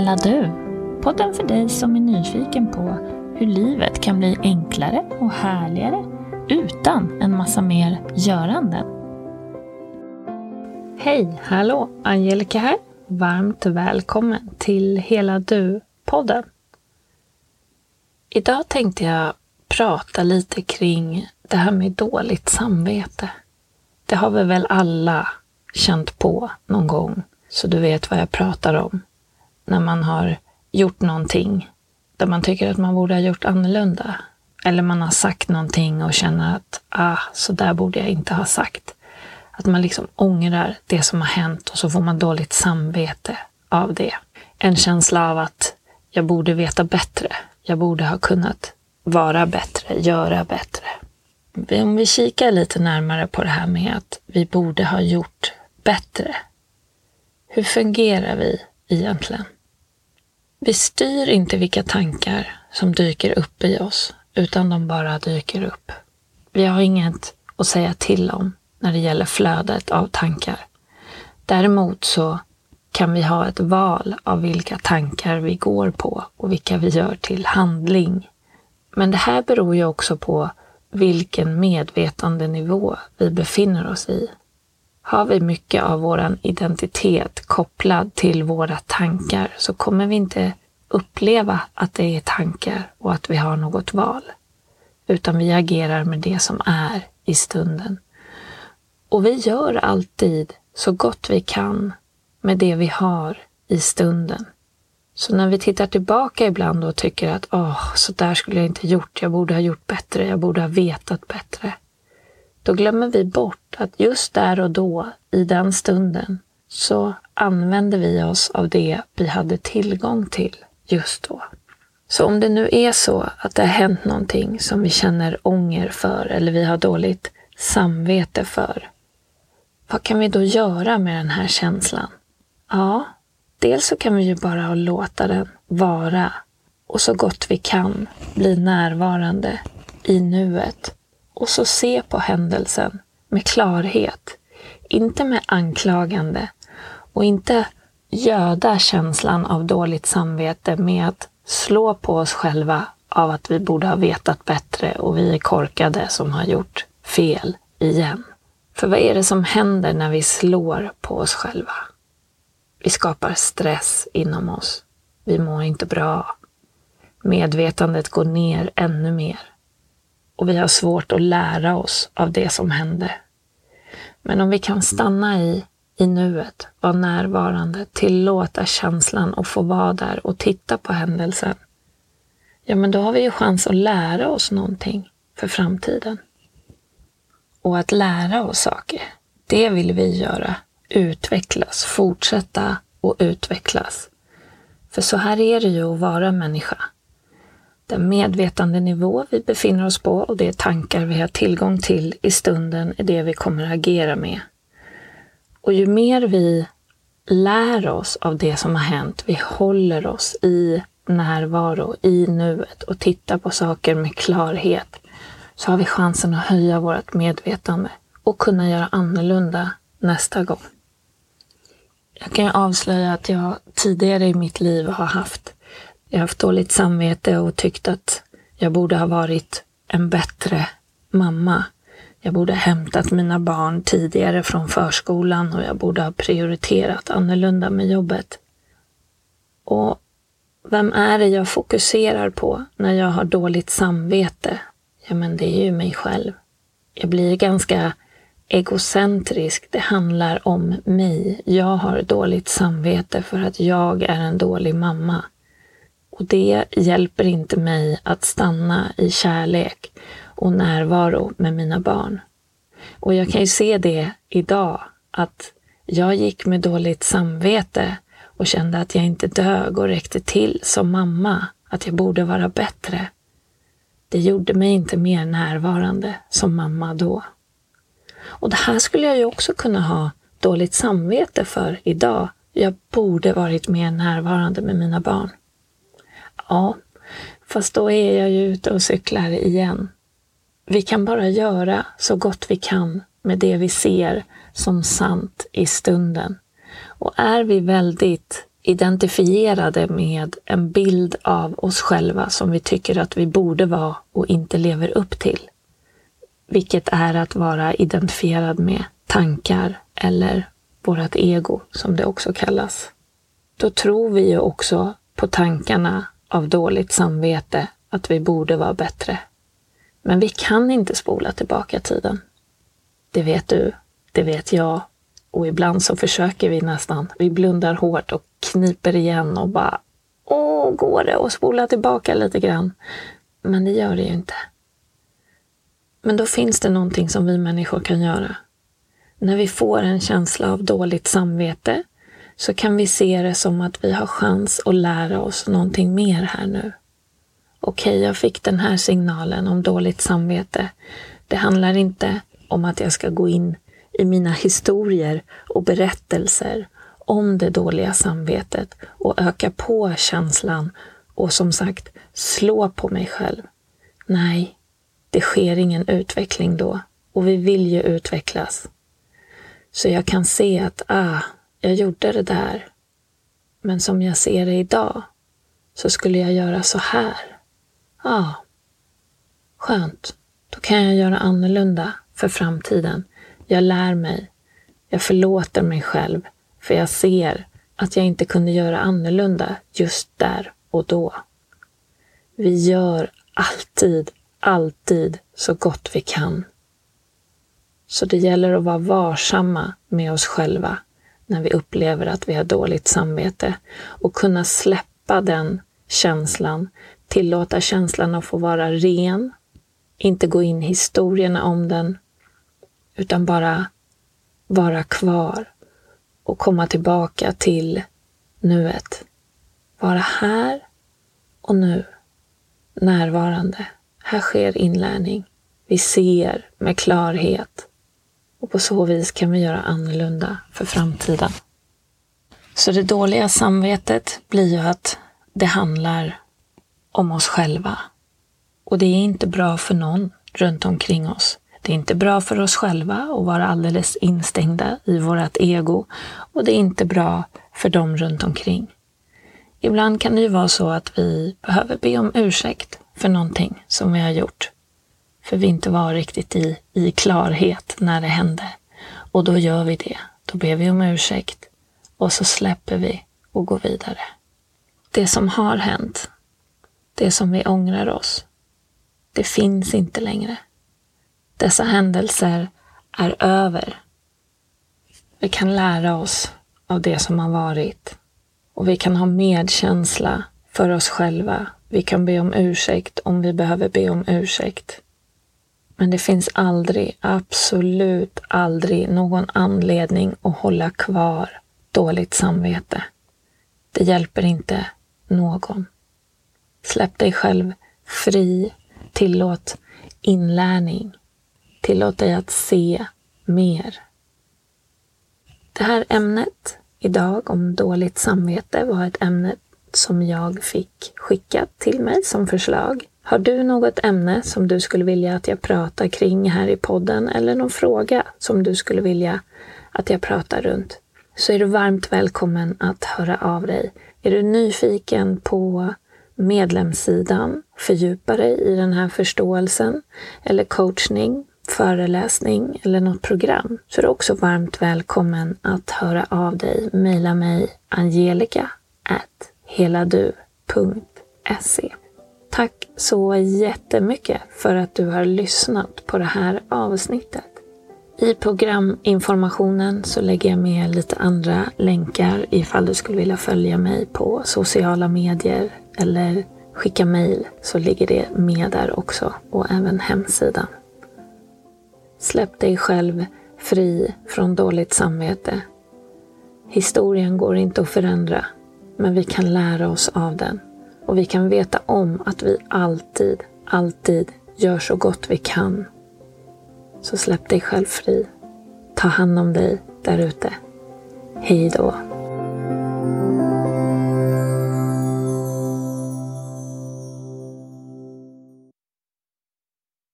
Hela du, podden för dig som är nyfiken på hur livet kan bli enklare och härligare utan en massa mer göranden. Hej, hallå, Angelica här. Varmt välkommen till Hela du-podden. Idag tänkte jag prata lite kring det här med dåligt samvete. Det har vi väl alla känt på någon gång, så du vet vad jag pratar om. När man har gjort någonting där man tycker att man borde ha gjort annorlunda. Eller man har sagt någonting och känner att så där borde jag inte ha sagt. Att man liksom ångrar det som har hänt och så får man dåligt samvete av det. En känsla av att jag borde veta bättre. Jag borde ha kunnat vara bättre, göra bättre. Om vi kikar lite närmare på det här med att vi borde ha gjort bättre. Hur fungerar vi egentligen? Vi styr inte vilka tankar som dyker upp i oss, utan de bara dyker upp. Vi har inget att säga till om när det gäller flödet av tankar. Däremot så kan vi ha ett val av vilka tankar vi går på och vilka vi gör till handling. Men det här beror ju också på vilken medvetandenivå vi befinner oss i. Har vi mycket av vår identitet kopplad till våra tankar så kommer vi inte uppleva att det är tankar och att vi har något val. Utan vi agerar med det som är i stunden. Och vi gör alltid så gott vi kan med det vi har i stunden. Så när vi tittar tillbaka ibland och tycker att så där skulle jag inte gjort, jag borde ha gjort bättre, jag borde ha vetat bättre. Då glömmer vi bort att just där och då, i den stunden, så använder vi oss av det vi hade tillgång till just då. Så om det nu är så att det har hänt någonting som vi känner ånger för eller vi har dåligt samvete för, vad kan vi då göra med den här känslan? Ja, dels så kan vi ju bara låta den vara och så gott vi kan bli närvarande i nuet. Och så se på händelsen med klarhet, inte med anklagande och inte göda känslan av dåligt samvete med att slå på oss själva av att vi borde ha vetat bättre och vi är korkade som har gjort fel igen. För vad är det som händer när vi slår på oss själva? Vi skapar stress inom oss. Vi mår inte bra. Medvetandet går ner ännu mer. Och vi har svårt att lära oss av det som hände. Men om vi kan stanna i nuet, vara närvarande, tillåta känslan och få vara där och titta på händelsen. Ja, men då har vi ju chans att lära oss någonting för framtiden. Och att lära oss saker, det vill vi göra. Utvecklas, fortsätta och utvecklas. För så här är det ju att vara människa. Den medvetandenivå vi befinner oss på och de tankar vi har tillgång till i stunden är det vi kommer att agera med. Och ju mer vi lär oss av det som har hänt, vi håller oss i närvaro, i nuet och tittar på saker med klarhet, så har vi chansen att höja vårt medvetande och kunna göra annorlunda nästa gång. Jag kan avslöja att jag tidigare i mitt liv har haft dåligt samvete och tyckt att jag borde ha varit en bättre mamma. Jag borde ha hämtat mina barn tidigare från förskolan och jag borde ha prioriterat annorlunda med jobbet. Och vem är det jag fokuserar på när jag har dåligt samvete? Ja, men det är ju mig själv. Jag blir ganska egocentrisk. Det handlar om mig. Jag har dåligt samvete för att jag är en dålig mamma. Och det hjälper inte mig att stanna i kärlek och närvaro med mina barn. Och jag kan ju se det idag, att jag gick med dåligt samvete och kände att jag inte dög och räckte till som mamma, att jag borde vara bättre. Det gjorde mig inte mer närvarande som mamma då. Och det här skulle jag ju också kunna ha dåligt samvete för idag. Jag borde varit mer närvarande med mina barn. Ja, fast då är jag ju ute och cyklar igen. Vi kan bara göra så gott vi kan med det vi ser som sant i stunden. Och är vi väldigt identifierade med en bild av oss själva som vi tycker att vi borde vara och inte lever upp till. Vilket är att vara identifierad med tankar eller vårt ego som det också kallas. Då tror vi ju också på tankarna av dåligt samvete att vi borde vara bättre. Men vi kan inte spola tillbaka tiden. Det vet du, det vet jag. Och ibland så försöker vi nästan. Vi blundar hårt och kniper igen och bara går det att spola tillbaka lite grann? Men det gör det ju inte. Men då finns det någonting som vi människor kan göra. När vi får en känsla av dåligt samvete så kan vi se det som att vi har chans att lära oss någonting mer här nu. Okej, jag fick den här signalen om dåligt samvete. Det handlar inte om att jag ska gå in i mina historier och berättelser om det dåliga samvetet och öka på känslan och som sagt slå på mig själv. Nej, det sker ingen utveckling då och vi vill ju utvecklas. Så jag kan se att jag gjorde det där. Men som jag ser det idag så skulle jag göra så här. Skönt. Då kan jag göra annorlunda för framtiden. Jag lär mig. Jag förlåter mig själv. För jag ser att jag inte kunde göra annorlunda just där och då. Vi gör alltid så gott vi kan. Så det gäller att vara varsamma med oss själva när vi upplever att vi har dåligt samvete och kunna släppa den känslan, tillåta känslan att få vara ren, inte gå in i historierna om den, utan bara vara kvar och komma tillbaka till nuet. Vara här och nu, närvarande. Här sker inlärning. Vi ser med klarhet och på så vis kan vi göra annorlunda för framtiden. Så det dåliga samvetet blir ju att det handlar om oss själva. Och det är inte bra för någon runt omkring oss. Det är inte bra för oss själva att vara alldeles instängda i vårt ego. Och det är inte bra för dem runt omkring. Ibland kan det ju vara så att vi behöver be om ursäkt för någonting som vi har gjort. För vi inte var riktigt i klarhet när det hände. Och då gör vi det. Då ber vi om ursäkt. Och så släpper vi och går vidare. Det som har hänt, det som vi ångrar oss, det finns inte längre. Dessa händelser är över. Vi kan lära oss av det som har varit. Och vi kan ha medkänsla för oss själva. Vi kan be om ursäkt om vi behöver be om ursäkt. Men det finns aldrig, absolut aldrig någon anledning att hålla kvar dåligt samvete. Det hjälper inte någon. Släpp dig själv fri. Tillåt inlärning. Tillåt dig att se mer. Det här ämnet idag om dåligt samvete var ett ämne som jag fick skickat till mig som förslag. Har du något ämne som du skulle vilja att jag pratar kring här i podden eller någon fråga som du skulle vilja att jag pratar runt, så är du varmt välkommen att höra av dig. Är du nyfiken på medlemssidan, fördjupa dig i den här förståelsen eller coachning, föreläsning eller något program, så är du också varmt välkommen att höra av dig. Maila mig angelica@heladu.se. Tack så jättemycket för att du har lyssnat på det här avsnittet. I programinformationen så lägger jag med lite andra länkar ifall du skulle vilja följa mig på sociala medier eller skicka mejl, så ligger det med där också, och även hemsidan. Släpp dig själv fri från dåligt samvete. Historien går inte att förändra, men vi kan lära oss av den. Och vi kan veta om att vi alltid gör så gott vi kan. Så släpp dig själv fri. Ta hand om dig där ute. Hej då.